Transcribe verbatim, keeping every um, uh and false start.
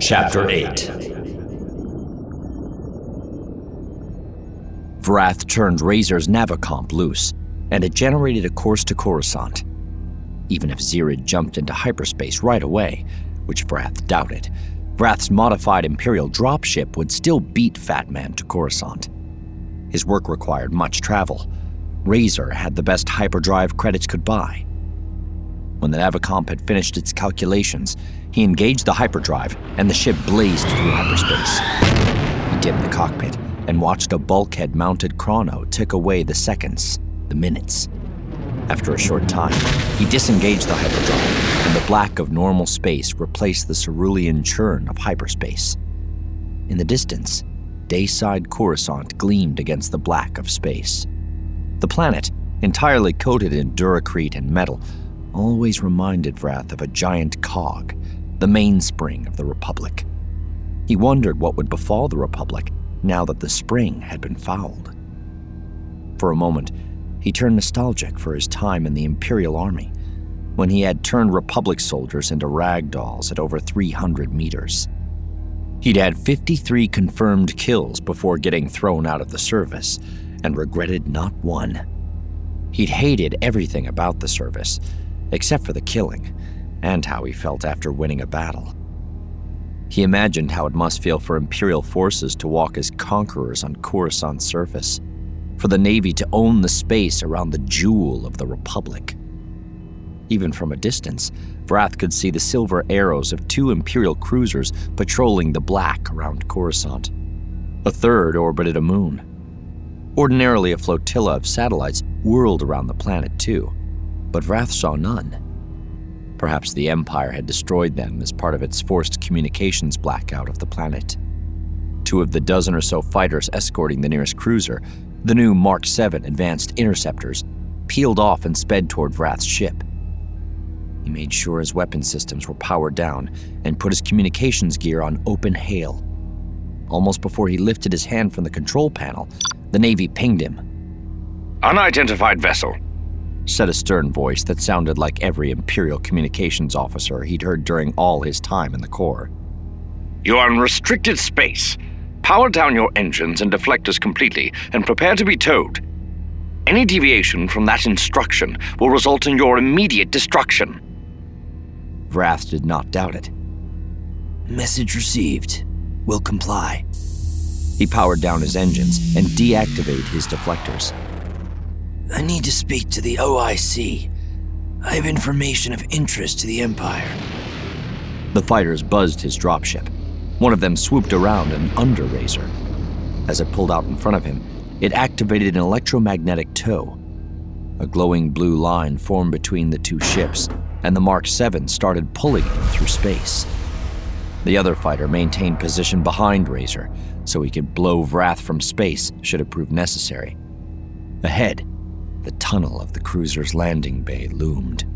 Chapter eight. Vrath turned Razor's Navicomp loose, and it generated a course to Coruscant. Even if Zirid jumped into hyperspace right away, which Vrath doubted, Vrath's modified Imperial dropship would still beat Fat Man to Coruscant. His work required much travel. Razor had the best hyperdrive credits could buy. When the Navicomp had finished its calculations, he engaged the hyperdrive, and the ship blazed through hyperspace. He dipped the cockpit and watched a bulkhead-mounted chrono tick away the seconds, the minutes. After a short time, he disengaged the hyperdrive, and the black of normal space replaced the cerulean churn of hyperspace. In the distance, Dayside Coruscant gleamed against the black of space. The planet, entirely coated in duracrete and metal, always reminded Vrath of a giant cog, the mainspring of the Republic. He wondered what would befall the Republic now that the spring had been fouled. For a moment, he turned nostalgic for his time in the Imperial Army, when he had turned Republic soldiers into ragdolls at over three hundred meters. He'd had fifty-three confirmed kills before getting thrown out of the service, and regretted not one. He'd hated everything about the service, except for the killing, and how he felt after winning a battle. He imagined how it must feel for Imperial forces to walk as conquerors on Coruscant's surface, for the Navy to own the space around the jewel of the Republic. Even from a distance, Vrath could see the silver arrows of two Imperial cruisers patrolling the black around Coruscant. A third orbited a moon. Ordinarily, a flotilla of satellites whirled around the planet too, but Vrath saw none. Perhaps the Empire had destroyed them as part of its forced communications blackout of the planet. Two of the dozen or so fighters escorting the nearest cruiser, the new Mark seven Advanced Interceptors, peeled off and sped toward Vrath's ship. He made sure his weapon systems were powered down and put his communications gear on open hail. Almost before he lifted his hand from the control panel, the Navy pinged him. "Unidentified vessel," said a stern voice that sounded like every Imperial communications officer he'd heard during all his time in the Corps. "You are in restricted space. Power down your engines and deflectors completely, and prepare to be towed. Any deviation from that instruction will result in your immediate destruction." Vrath did not doubt it. "Message received. Will comply." He powered down his engines and deactivated his deflectors. "I need to speak to the O I C. I have information of interest to the Empire." The fighters buzzed his dropship. One of them swooped around and under Razor. As it pulled out in front of him, it activated an electromagnetic tow. A glowing blue line formed between the two ships, and the Mark seven started pulling him through space. The other fighter maintained position behind Razor, so he could blow Vrath from space should it prove necessary. Ahead, the tunnel of the cruiser's landing bay loomed.